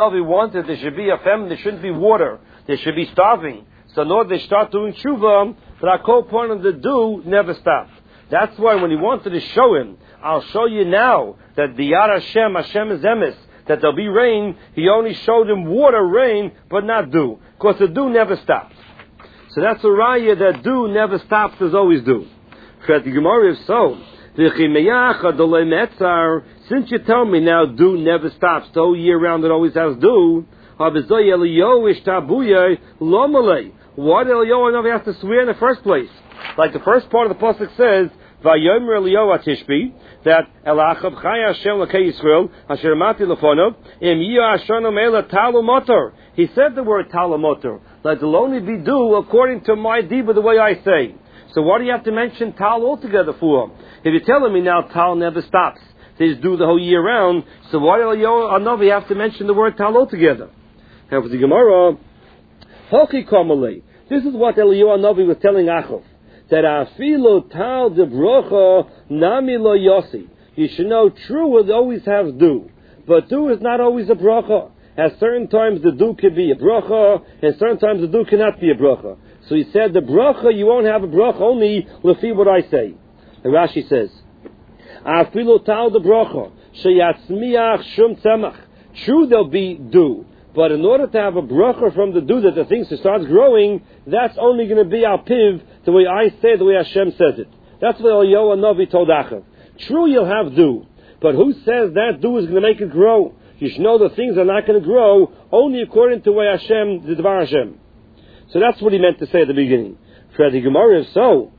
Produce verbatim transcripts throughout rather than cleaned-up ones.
If we wanted there should be a famine, there shouldn't be water, there should be starving. So in order they start doing tshuva, but our whole point of the do never stopped. That's why when he wanted to show him, I'll show you now that the Yad Hashem, Hashem is emes, that there'll be rain, he only showed him water, rain, but not dew. Because the dew never stops. So that's a raya that dew never stops, there's always dew. For the Gemara, if so, since you tell me now dew never stops, the whole year round it always has dew, why did Eliyahu have to swear in the first place? Like the first part of the pasuk says, "Vayomer Eliyahu atishbi," that Elachav Chai Hashem Lakei Yisrael Asher Mati Lefonov Im Yiyah Ashana Meila Talu Motor. He said the word Talu Motor. Let it only be due according to my diba, the way I say. So why do you have to mention Tal altogether for? If you're telling me now Tal never stops, they just do the whole year round. So why do Eliyahu Hanavi have to mention the word Tal altogether? Now for the Gemara, Hoki Kamalei. This is what Eliyahu Hanavi was telling Achav. That afilo tal de brocha nami lo yosi. You should know true will always have dew, but dew is not always a brocha. At certain times the dew can be a brocha, and certain times the dew cannot be a brocha. So he said the brocha you won't have a brocha only lefi what I say. And Rashi says, afilo tal de brocha sheyatzmiach shum tzemach. True there'll be dew. But in order to have a bracha from the dew that the thing starts growing, that's only going to be our piv, the way I say it, the way Hashem says it. That's what Eliyahu Hanavi told Achav. True, you'll have dew, but who says that dew is going to make it grow? You should know the things are not going to grow only according to the way Hashem, the Dvar Hashem. So that's what he meant to say at the beginning. For the Gemara, if so,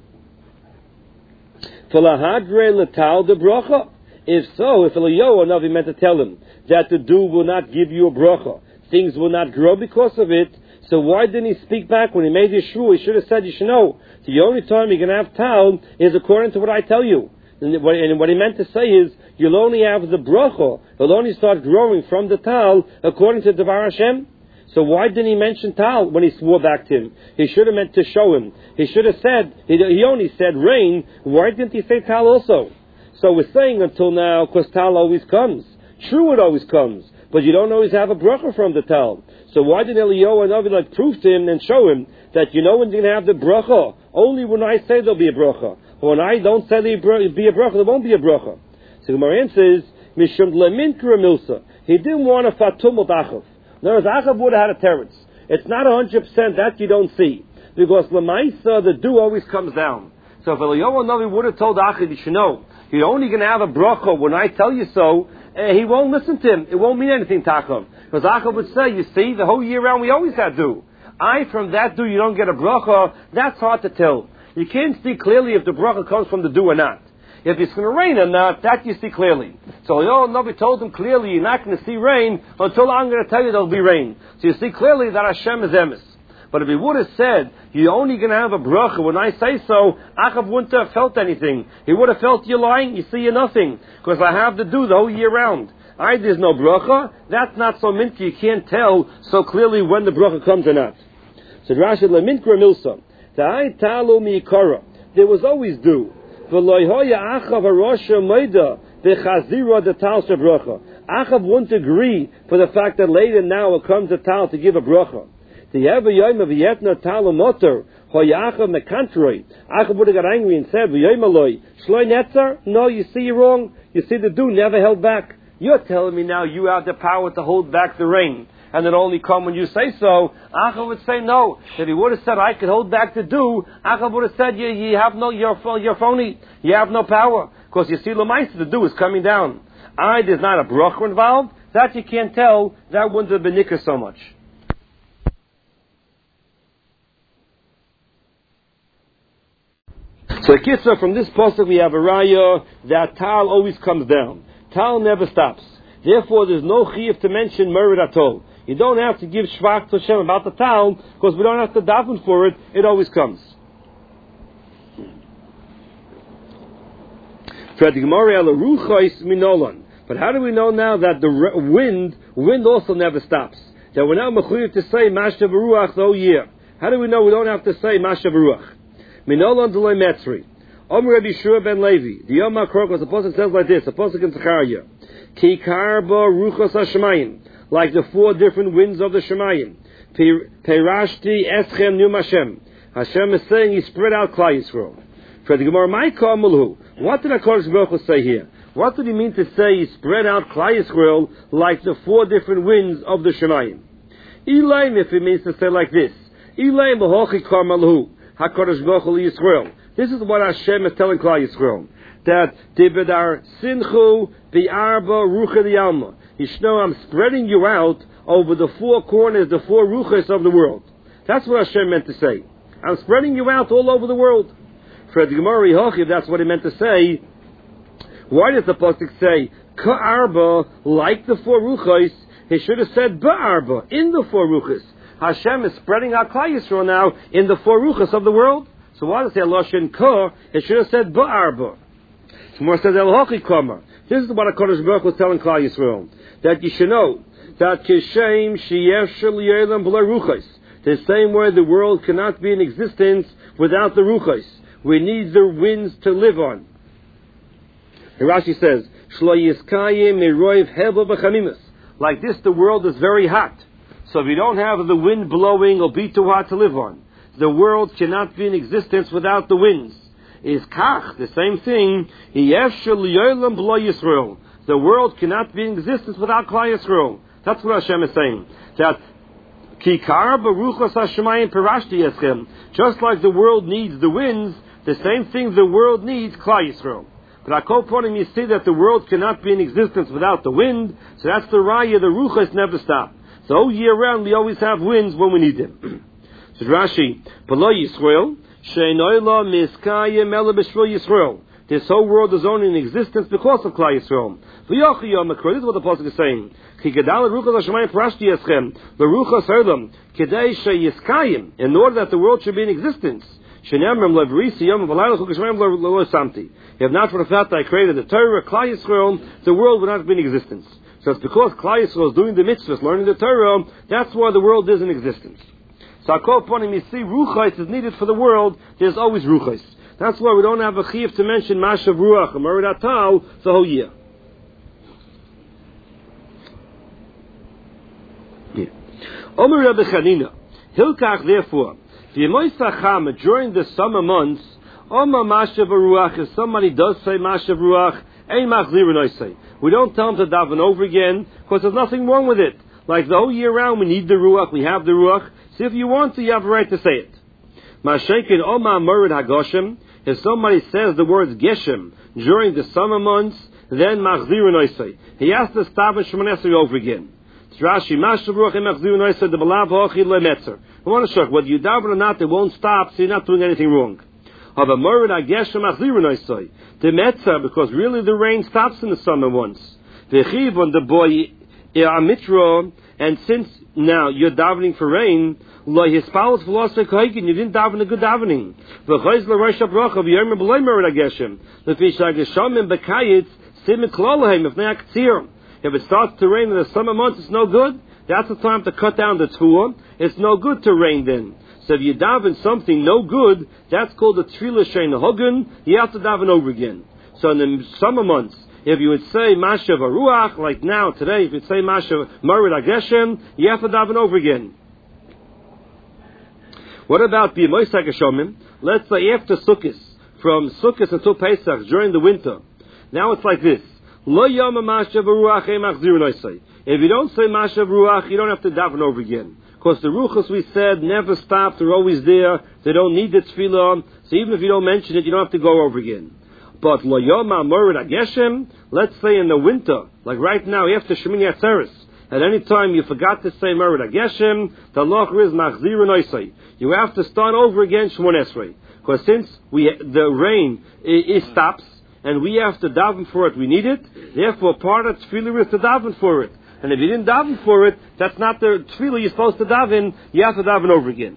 Falahadre letal de bracha. If so, if Eliyahu Hanavi meant to tell him that the dew will not give you a bracha, things will not grow because of it, so why didn't he speak back when he made his shul? He should have said, you should know, the only time you're going to have tal is according to what I tell you. And what he meant to say is, you'll only have the bracha, it'll only start growing from the tal according to Devar Hashem. So why didn't he mention tal when he swore back to him? He should have meant to show him. He should have said, he, he only said rain, why didn't he say tal also? So we're saying until now, because tal always comes. True, it always comes. But you don't always have a bracha from the tal. So why did Eliyahu Hanavi like prove to him and show him that you know when you're going to have the bracha? Only when I say there'll be a bracha. When I don't say there'll be a bracha, there won't be a bracha. So the Gemara says, Mishum leminkra milsa. He didn't want a fatum of Achav. In other words, Achav would have had a teretz. It's not one hundred percent that you don't see. Because Lamaisa, the dew always comes down. So if Eliyahu Hanavi would have told Achav, you should know, you're only going to have a bracha when I tell you so, Uh, he won't listen to him. It won't mean anything to Achav. Because Achav would say, you see, the whole year round we always had dew. I, from that dew, you don't get a bracha. That's hard to tell. You can't see clearly if the bracha comes from the dew or not. If it's going to rain or not, that you see clearly. So Eliyahu Hanavi told him clearly, you're not going to see rain until I'm going to tell you there'll be rain. So you see clearly that Hashem is emes. But if he would have said, you're only going to have a bracha when I say so, Achav wouldn't have felt anything. He would have felt you're lying, you see you're nothing. Because I have to do the whole year round. I, there's no bracha, that's not so minty, you can't tell so clearly when the bracha comes or not. So Rashi, Leminkra Milsa, Ta'ai Talu Mi'ikara, there was always dew. V'loihoya Achav Arosha Meida, V'chazira the Tal Shabracha. Achav wouldn't agree for the fact that later now it comes a Tal to give a bracha. The ever yom of yetna talu motor hoyachav mekantroi. Achav would have got angry and said, "V'yomaloi shloi netzer." No, you see you're wrong. You see the dew never held back. You're telling me now you have the power to hold back the rain, and it only come when you say so. Achav would say no. If he would have said I could hold back the dew, Achav would have said you, you have no, you're, you're phony. You have no power because you see lemaisa the dew is coming down. I there's not a bracha involved. That you can't tell. That wouldn't have been nikah so much. So, Kitsa, from this pasuk we have a raya that tal always comes down. Tal never stops. Therefore, there's no chiyuv to mention merid at all. You don't have to give shvach to Hashem about the tal, because we don't have to daven for it. It always comes. But how do we know now that the wind, wind also never stops? That we're now mechuyev to say mashav ruach the whole year. How do we know we don't have to say mashav ruach? Minolon Deloy Metzri. Om Rabbi Shua ben Levi. The Yom HaKrok was the pasuk says like this. The pasuk in Zechariah. Ki karba ruchos hashemayim. like the four different winds of the Shemayim. Perashti eschem num Hashem. Hashem is saying He spread out Klal Yisrael. For the Gemara, Ma'ika Amulhu. What did HaKadosh Baruch Hu say here? What did He mean to say He spread out Klal Yisrael like the four different winds of the Shemayim? Elaim, if it means to say like this. Elaim b'hochi karmalhu. HaKadosh Baruch Hu Yisrael. This is what Hashem is telling Klal Yisrael. That Tibedar Sinchu Bi'arba Rucha D'Alma. Yishno, I'm spreading you out over the four corners, the four ruchas of the world. That's what Hashem meant to say. I'm spreading you out all over the world. For the Gemara Hochi, if that's what He meant to say, why does the pasuk say Ka'arba, like the four ruchas? He should have said Ba'arba, in the four ruchas. Hashem is spreading out Klal Yisrael now in the four ruchas of the world. So why does it say Loshen Ka? It should have said Ba'arba. More says El Hochi Kamar. This is what HaKadosh Baruch was telling Klal Yisrael, that you should know that Kishem Sheyesh Shel Yelam B'la Ruchos. The same way the world cannot be in existence without the Ruchos. We need the winds to live on. And Rashi says, Shlo Yiskayim Miroiv Hevel B'Chamimus. Like this, the world is very hot. So if you don't have the wind blowing, it'll be too hot to live on. The world cannot be in existence without the winds. Is kach, the same thing, Yisrael. The world cannot be in existence without Klal Yisrael. That's what Hashem is saying. That Kikar Baruchas Hashemayim Perashti Eschem. Just like the world needs the winds, the same thing the world needs Klal Yisrael. But I call upon him, you see that the world cannot be in existence without the wind, so that's the raya, the ruchas never stop. So all year round we always have winds when we need them. So Rashi, Below Yisrael, Sheinoila Miskayim Ela B'Shvil Yisrael. This whole world is only in existence because of Klal Yisrael. V'yochiyom Makro. This is what the pasuk is saying. Ki gedal ruchas Hashemayim Parashti Yeschem l'ruchas Olam Kedei sheyiskayim. In order that the world should be in existence. Shenemrim levrisi yom v'layla chuk Hashemayim lo samti. If not for the fact that I created the Torah, Klal Yisrael, the world would not be in existence. So it's because Klal Yisrael is doing the mitzvahs, learning the Torah, that's why the world is in existence. So I call upon him, you see, ruchais is needed for the world, there's always ruchais. That's why we don't have a chiyuv to mention Mashav Ruach and Merid Atal the whole year. Omer Rebbe Chanina, Hilkach therefore, V'yemoisacham, during the summer months, Omer Mashav Ruach, if somebody does say Mashav Ruach, Ein Machzir Noisei. We don't tell him to daven over again, because there's nothing wrong with it. Like the whole year round, we need the Ruach, we have the Ruach. So if you want to, you have a right to say it. Mashenkin Oma Merid Hagoshem. If somebody says the words Geshem during the summer months, then Machzir Noisei. He has to stop and Shemoneh Esrei over again. Rashi Mashav Ruach and Machzir Noisei the Balav Hochi Lemetzer. I want to show whether you daven or not, it won't stop, so you're not doing anything wrong. Of a Merid Hageshem Machzir Noisei. The Metzer, because really the rain stops in the summer once. The Chiv on the boy Amitra. And since now you're davening for rain, lo hispalus v'losei kohikin, you didn't daven a good davening. V'choiz l'rosh habracha v'yomer b'loi merid hageshem. L'fish hageshamim b'kayitz sim miklolahem if ne'ak tzir. If it starts to rain in the summer months, it's no good. That's the time to cut down the tefillah. It's no good to rain then. So if you daven something no good, that's called the tefillah shein hogun. You have to daven over again. So in the summer months, if you would say Mashav Ruach, like now, today, if you'd say Mashav Merid Hageshem, you have to daven over again. What about B'Yemois HaGeshomim? Let's say after Sukkot, from Sukkot until Pesach, during the winter. Now it's like this. Lo Yom Mashav Ruach Machzir Noisei. If you don't say Mashav Ruach, you don't have to daven over again. Because the Ruchas, we said, never stop, they're always there, they don't need the tefillah, so even if you don't mention it, you don't have to go over again. But lo yoma merid hageshem, let's say in the winter, like right now, after Shemini Atzeres, at any time you forgot to say merid hageshem, the loch is machzir noisei. You have to start over again Shemoneh Esrei, because since we the rain it, it stops and we have to daven for it, we need it. Therefore, part of tefillah is to daven for it. And if you didn't daven for it, that's not the tefillah you're supposed to daven. You have to daven over again.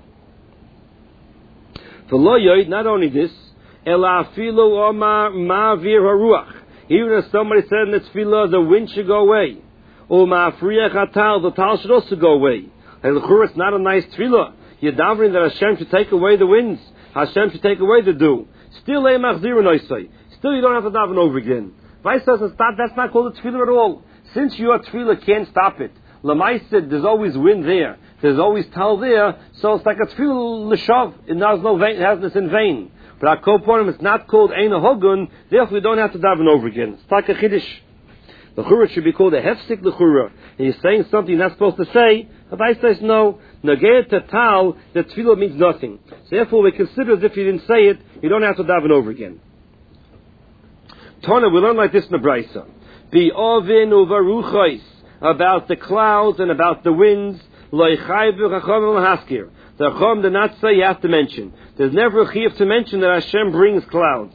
For lo yoid, not only this. Ela afilu omar ma'avir haruach. Even if somebody said in the tefillah, the wind should go away. Or ma'afriach hatal, the tal should also go away. And l'chur, it's not a nice tefillah. You're davening that Hashem should take away the winds. Hashem should take away the dew. Still, a machzir noisei. Still, you don't have to daven over again. Vice doesn't stop. That's not called a tefillah at all. Since your tefillah can't stop it, Lamaisa, there's always wind there. There's always tal there. So it's like a tefillah l'shav. It has no vain, it has this in vain. But Akoponim, it's not called Eina Hogun. Therefore, we don't have to daven over again. It's like a chiddush. The chura should be called a hefsik l'chura. And you're saying something you're not supposed to say. Rabbi says no. Nageh tatal, the tefillah means nothing. So therefore, we consider as if you didn't say it, you don't have to daven over again. Tana, we learn like this in the Brisa. Bi ovin uvaruchais, about the clouds and about the winds. Lo yichayvu chacham l'haskir. The chacham did not say you have to mention. There's never a chiyuv to mention that Hashem brings clouds.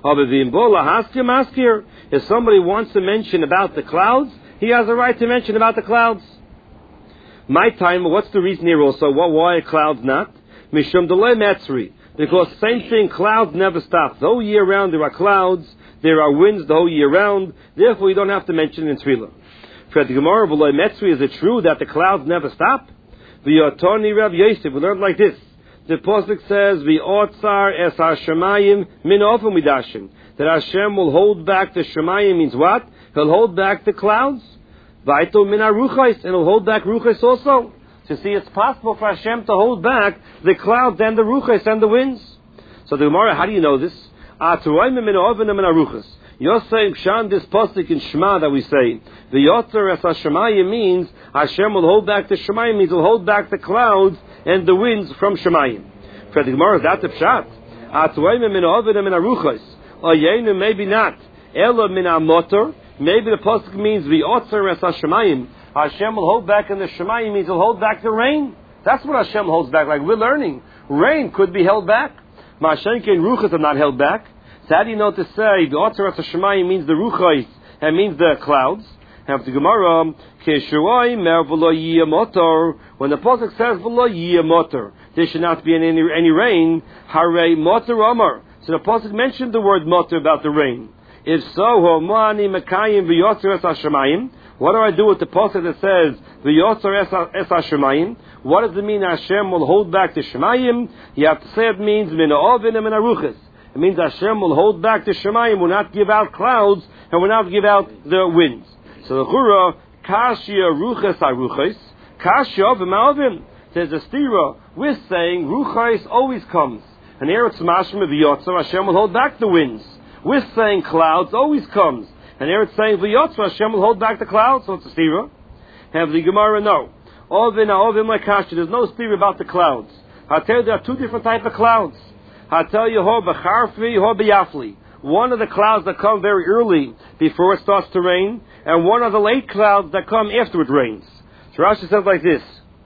If somebody wants to mention about the clouds, he has a right to mention about the clouds. My time, what's the reason here also? Well, why are clouds not? Mishum delay metzri. Because same thing, clouds never stop. The whole year round there are clouds, there are winds the whole year round, therefore you don't have to mention it in Tefillah. For the Gemara, below metzri, is it true that the clouds never stop? V'yotoni Rav Yosef, we learned like this. The Pasuk says, "V'otzar es hashamayim min ofem midashim." That Hashem will hold back the shemayim means what? He'll hold back the clouds. V'ayto min haruchos, and he'll hold back ruchos also. So see, it's possible for Hashem to hold back the clouds and the ruchos and the winds. So the Gemara, how do you know this? Atuayim min ofem min haruchos. You're saying Pshan, this pasuk in Shema that we say, the Yotzar es hashamayim means Hashem will hold back the shemayim, means he'll hold back the clouds and the winds from shemayim. For the Gemara, that's a pshat. Atzoyim min ovedim min aruchos. Oyenu, maybe not. Ela min amotor. Maybe the pasuk means the Yotzar es hashamayim. Hashem will hold back, and the shemayim means he'll hold back the rain. That's what Hashem holds back. Like we're learning, rain could be held back. Ma'ashenke and ruchos are not held back. So how do you know to say the Otzar es Hashemayim means the ruchos and means the clouds? Have the Gemara, when the pasuk says v'lo yiyeh motor, there should not be any any rain. Harei motor Omar. So the pasuk mentioned the word motor about the rain. If so, homani mekayim v'yotzar es Hashemayim. What do I do with the pasuk that says v'yotzar es Hashemayim? What does it mean Hashem will hold back the Shemayim? You have to say it means min ha'ovin and min haruchos. It means Hashem will hold back the Shemayim, will not give out clouds, and will not give out the winds. So the Chura, Kashia Ruchas Aruchas, Kashia V'Malvim. There's a stira. We're saying Ruchas always comes. And here it's Mashma V'Yotzar, Hashem will hold back the winds. We're saying clouds always comes. And here it's saying V'Yotzar, Hashem will hold back the clouds. So it's a stira. Have the Gemara, no. Ovin Ovin like Kashia. There's no stira about the clouds. I'll tell you there are two different types of clouds. I'll tell you, Ho B'Charfi, Ho B'Yafli. One of the clouds that come very early before it starts to rain, and one of the late clouds that come after it rains. So Rashi says like this.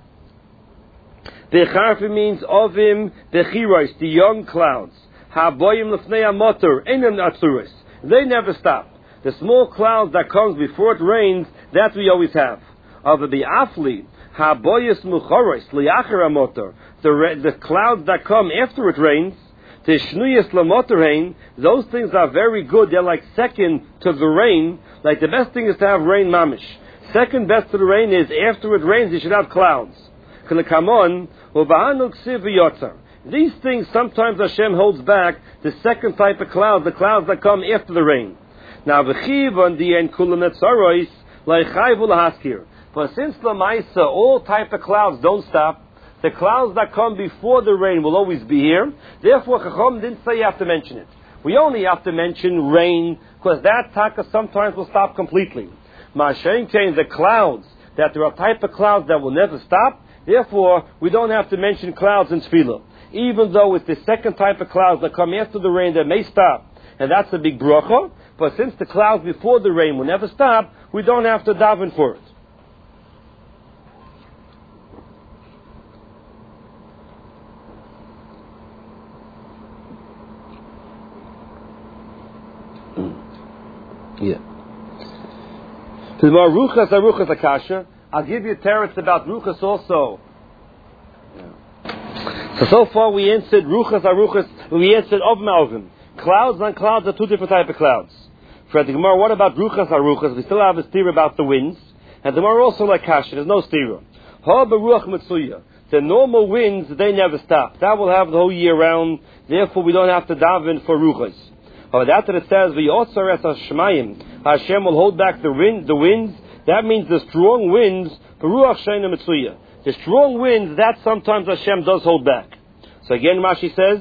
B'Charfi means Ovim B'Chiros, the young clouds. Ha'boyim L'fnei HaMotor, Einem Atzuris. They never stop. The small clouds that comes before it rains, that we always have. Of the B'Afli, Ha'boyis Muchoros, Li'achar HaMotor. The, the clouds that come after it rains, the shnuyas lamoterhain, those things are very good. They're like second to the rain. Like the best thing is to have rain mamish. Second best to the rain is after it rains, you should have clouds. These things sometimes Hashem holds back the second type of clouds, the clouds that come after the rain. Now v'chiv on the end kulam netzaros la'chayvu lahaskir. But since the Maisa, all type of clouds don't stop. The clouds that come before the rain will always be here. Therefore, Chacham didn't say you have to mention it. We only have to mention rain, because that taka sometimes will stop completely. Ma'ashen kein, the clouds, that there are type of clouds that will never stop, therefore, we don't have to mention clouds in Tefillah. Even though it's the second type of clouds that come after the rain that may stop, and that's a big bracha, but since the clouds before the rain will never stop, we don't have to daven for it. Yeah. So Ruchas Aruchas Akasha. I'll give you teretz about Ruchas also. Yeah. So so far we answered Ruchas Aruchas. We answered Ov Malvim. Clouds and clouds are two different types of clouds. For the Gemara, what about Ruchas Aruchas? We still have a stira about the winds, and the Gemara also like Kasha. There's no stira. Ha Beruach Mitzuya. The normal winds they never stop. That will have the whole year round. Therefore, we don't have to daven for Ruchas. But after it says, V'yotzar es Hashemayim, Hashem will hold back the wind, the winds. That means the strong winds, Ruach sheina mitzuya. The strong winds, that sometimes Hashem does hold back. So again, Rashi says,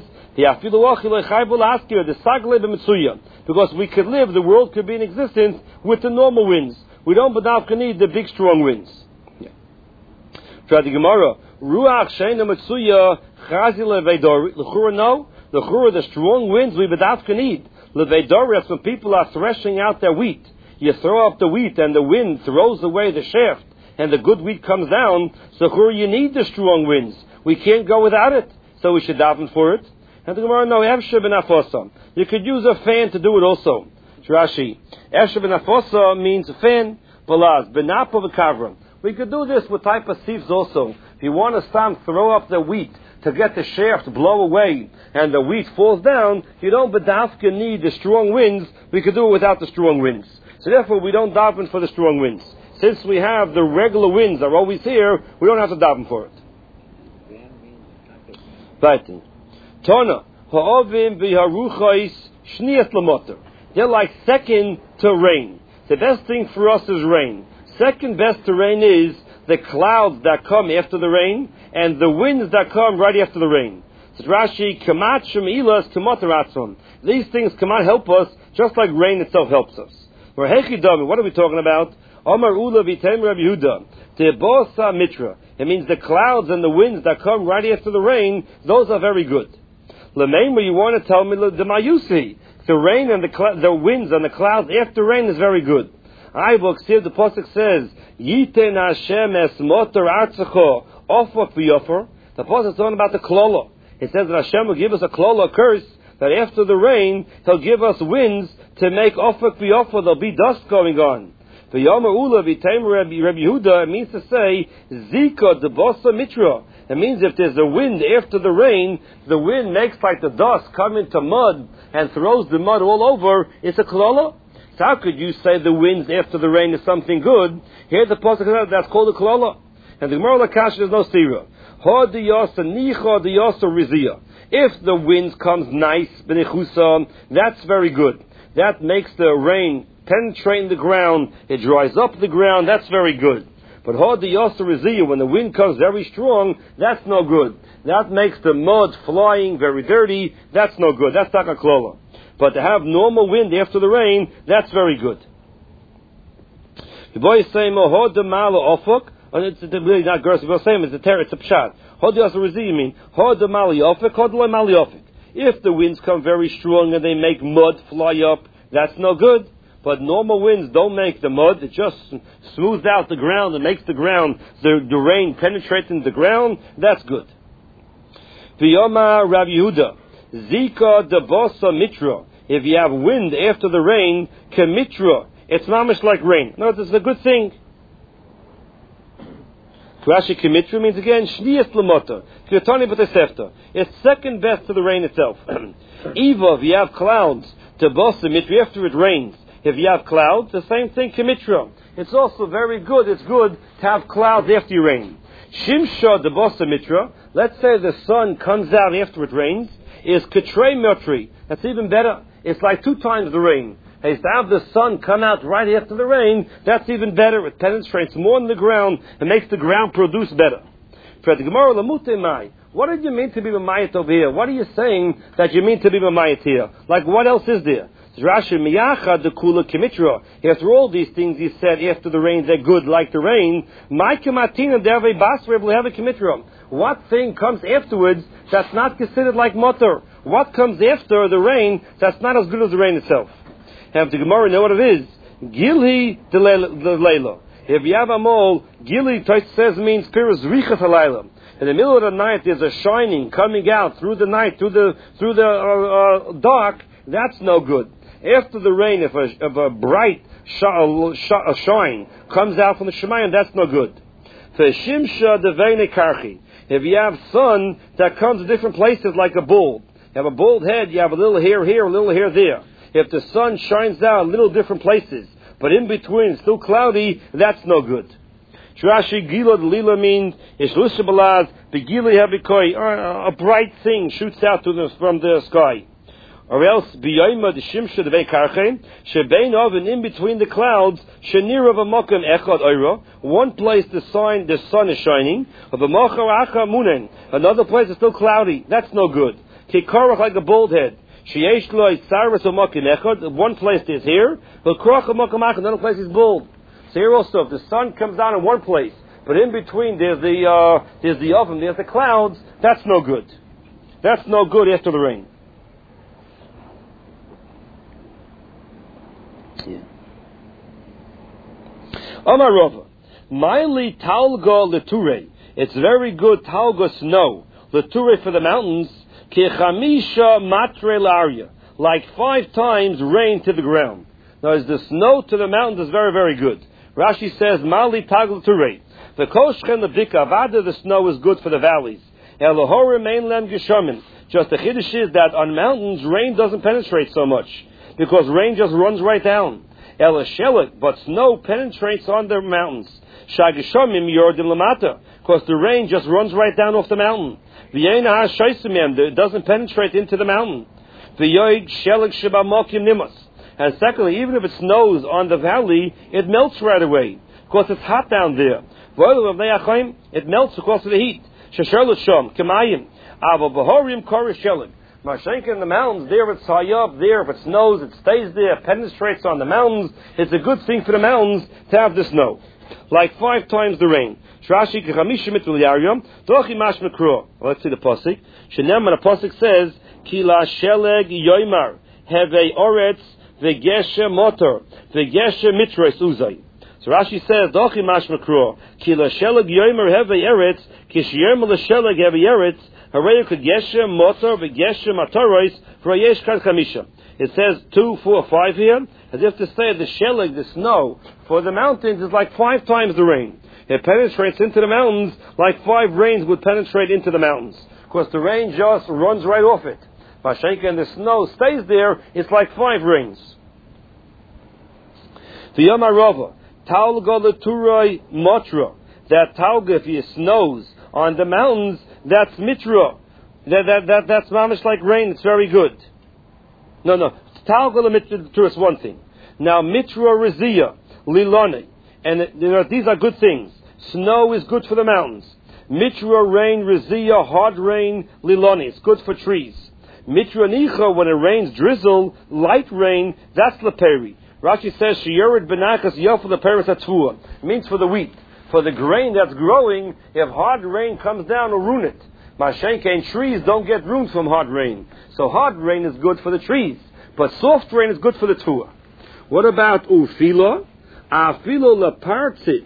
because we could live, the world could be in existence with the normal winds. We don't but need the big strong winds. Yeah. Try the Gemara. Ruach sheina mitzuya chazi leveidor. L'chura no. L'chura, the strong winds we bedavka need. Leveidor, when people are threshing out their wheat. You throw up the wheat and the wind throws away the shaft and the good wheat comes down. So l'chura, you need the strong winds. We can't go without it. So we should daven for it. And the Gemara, no, Efshe ben Afosa. You could use a fan to do it also. Rashi, Efshe ben Afosa means a fan, balaz, benapa v'kavra. We could do this with type of sieves also. If you want to stand, throw up the wheat to get the shaft to blow away and the wheat falls down, you don't bedafka need the strong winds. We could do it without the strong winds. So therefore we don't daven for the strong winds. Since we have the regular winds are always here, we don't have to daven for it. Right. Tona, ha'ovim v'haruchais shniyat lamoter. They're like second to rain. The best thing for us is rain. Second best to rain is the clouds that come after the rain and the winds that come right after the rain. So Rashi, kamat shemilas kamotaratzon. These things cannot help us just like rain itself helps us. What are we talking about? Omar ula v'tem Rabbi Yehuda. Tebosa mitra. It means the clouds and the winds that come right after the rain, those are very good. L'meimah, you want to tell me the mayusi. The rain and the cl- the winds and the clouds after rain is very good. I will see the pasuk says, Yiten Hashem es motor artzacho ofak v'yofer. The pasuk is talking about the klola. It says that Hashem will give us a klola curse that after the rain, He'll give us winds to make ofak v'yofer. There'll be dust going on. The Yomer Ula v'Teimer Rabbi Yehuda, it means to say Zika debosa mitra. It means if there's a wind after the rain, the wind makes like the dust come into mud and throws the mud all over. It's a klola. So how could you say the winds after the rain is something good? Here the pasuk that's called a klola. And the Gemara Lakash is no stira. Ha diyasa nicha diyasa rizia. If the wind comes nice, b'nechusa, that's very good. That makes the rain penetrate the ground, it dries up the ground, that's very good. But ha diyasa rizia, when the wind comes very strong, that's no good. That makes the mud flying very dirty, that's no good. That's not a klola. But to have normal wind after the rain, that's very good. The boy is saying, "Oh, the malo ofuk," and it's really not gross. We're saying it's a ter, it's a pshat. Hod yasarizi, you mean hod the mali ofuk, hod loy mali ofuk. If the winds come very strong and they make mud fly up, that's no good. But normal winds don't make the mud; it just smooths out the ground and makes the ground the the rain penetrate into the ground. That's good. V'yoma Rabbi Yehuda. Zika debosa mitra. If you have wind after the rain, kemitra, it's mamish like rain. No, this is a good thing. Rashi kemitra means again shniyas lamota. K'yotani b'tesefta. It's second best to the rain itself. Eva, if you have clouds, debosa mitra after it rains. If you have clouds, the same thing kemitra. It's also very good. It's good to have clouds after you rain. Shimsha debosa mitra. Let's say the sun comes out after it rains. Is Ketrei Motri. That's even better. It's like two times the rain. Is to have the sun come out right after the rain, that's even better. It penetrates more in the ground and makes the ground produce better. What did you mean to be Mamayat over here? What are you saying that you mean to be Mamayat here? Like what else is there? Rashi miyacha de kula kimitra. After all these things he said after the rain they're good like the rain. My kamatina derve basre have a kimitra. What thing comes afterwards that's not considered like motor? What comes after the rain that's not as good as the rain itself? Have the Gemara know what it is? Gilhi de leila. If you have a mole, gilhi says means piras richas halayla. In the middle of the night there's a shining coming out through the night, through the through the uh, uh, dark. That's no good. After the rain, if a, if a bright sh- sh- a shine comes out from the Shemayim, that's no good. If you have sun that comes to different places like a bald, you have a bald head, you have a little hair here, a little hair there. If the sun shines out little different places, but in between it's still cloudy, that's no good. Shrashi gila lila means ishlushabalaz begili havikoi, a bright thing shoots out to the, from the sky. Or else, b'yoyma d'shimsha d'vei karchein, shebein oven in between the clouds, shenira v'mokem echad oira, one place the sign, the sun is shining, or v'mocha acha munen, another place is still cloudy. That's no good. Kikarach like a bald head. Sheyesh loy sarvas v'mokem echad, one place is here, v'krach v'mokem echad, another place is bald. So here also, if the sun comes down in one place, but in between there's the, uh, there's the oven, there's the clouds, that's no good. That's no good after the rain. Yeah. Amar Rava, Maili Talga Leture. It's very good Talga snow. Leture for the mountains. Kechamisha Matre Laria. Like five times rain to the ground. Now, as the snow to the mountains is very, very good. Rashi says, Maili Talga Leture. The Koshchen the Bika Avada, the snow is good for the valleys. Elohore mainland Geshamin. Just the Chiddush is that on mountains, rain doesn't penetrate so much. Because rain just runs right down. Ela shelik, but snow penetrates on the mountains. Shagishamim yordim lamata, because the rain just runs right down off the mountain. V'yena ha'shaisimem, it doesn't penetrate into the mountain. V'yoig shelik shebamokim nimas. And secondly, even if it snows on the valley, it melts right away, because it's hot down there. It melts because of the heat. Shasherlasham, kemayim, ava bahorim korish shelik. Mashenka in the mountains, there it's high up, there if it snows, it stays there, penetrates on the mountains. It's a good thing for the mountains to have the snow. Like five times the rain. Let's see the pasuk. Shenem, the pasuk says, Kila sheleg yoymar, heve oretz, vegeshe motor, vegeshe mitres uzay. So Rashi says, Dochi mashma kro, Kila sheleg yoymar, heve eretz, kishiyem l'sheleg heve eretz, it says two, four, five here, as if to say the sheleg, the snow, for the mountains is like five times the rain. It penetrates into the mountains like five rains would penetrate into the mountains. Because the rain just runs right off it. Mashenka and the snow stays there, it's like five rains. The Yamarova, Talga Leturoi Motra, that Talga, if it snows on the mountains, that's mitra. That, that, that, that's mamish like rain. It's very good. No, no. Talga mitra is one thing. Now, mitra rezia, lilone. And it, you know, these are good things. Snow is good for the mountains. Mitra rain, rezia, hard rain, lilone. It's good for trees. Mitra nicha, when it rains, drizzle, light rain, that's leperi. Rashi says, shiyorid benachas yof leperis atzvua. It means for the wheat. For the grain that's growing, if hard rain comes down, it'll ruin it. Mashenka and trees don't get ruined from hard rain. So hard rain is good for the trees. But soft rain is good for the tuah. What about ufila? Afilo lepartzit.